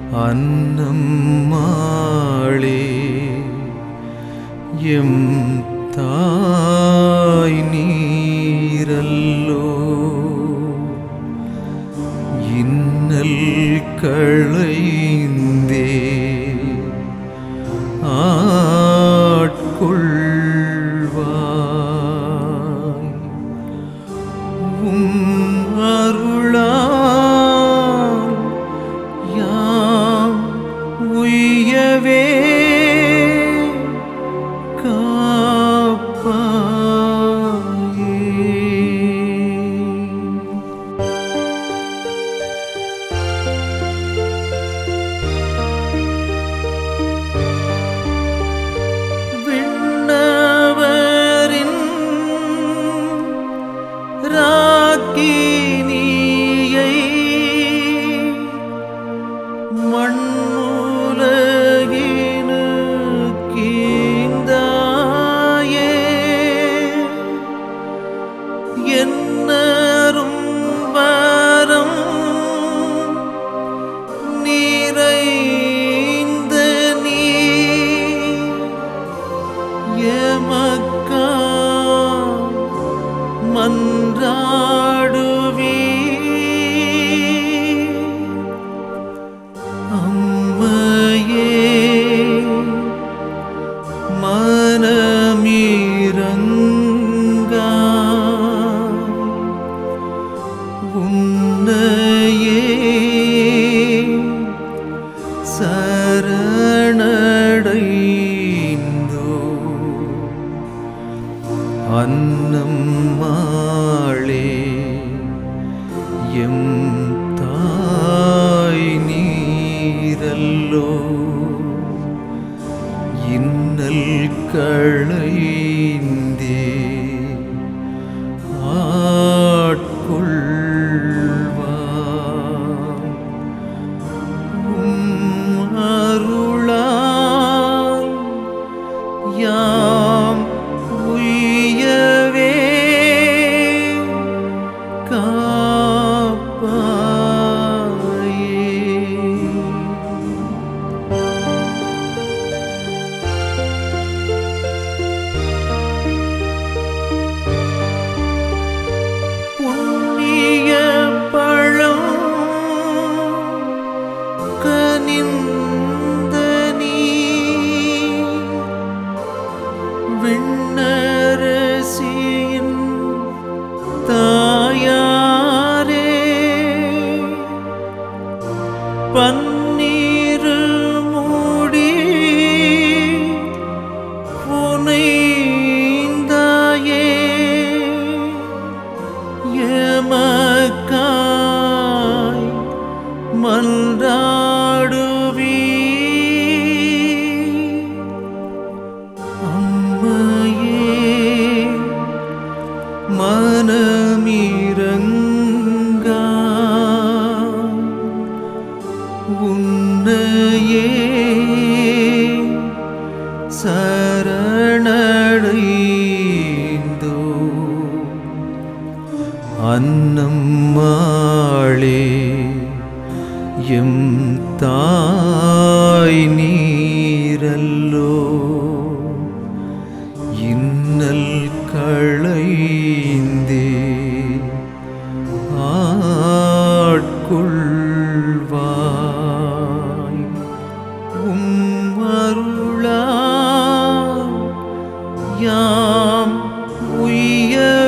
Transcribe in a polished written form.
அன்னம்மாளே M தாய் நீரல்லோ இன்னல் களைந்தே ஆட்கொள்வாய் அருளால் யாம் உய்யவே ராக்கினியை மண்ணுலகினு கீந்தாயே என்னரும் வரம் நிறைந்த நீ எமக்கா மன்றாடுவி அம்மையே மனமிரங்கா உன்னையே சரணடைந்தோ அன்னம்மாளே எம் தாய் நீரல்லோ இன்னல் களைந்தே ஆட்கொள்வாய் அருளால் யாம் உய்யவே புண்ணிய பழம் கனிந்த நீ விண்ணரசியின் தாயாரே பன்னீரு மூடி புனைந்தாயே எமக்காய் மன்றாடுவி அம்மையே மனமிரங்கா உன்னையே சரணடைந்தோ அன்னம்மாளே எம் தாய் நீரல்லோ இன்னல் களைந்தே ஆட்கொள்வாய் அருளால் யாம் உய்ய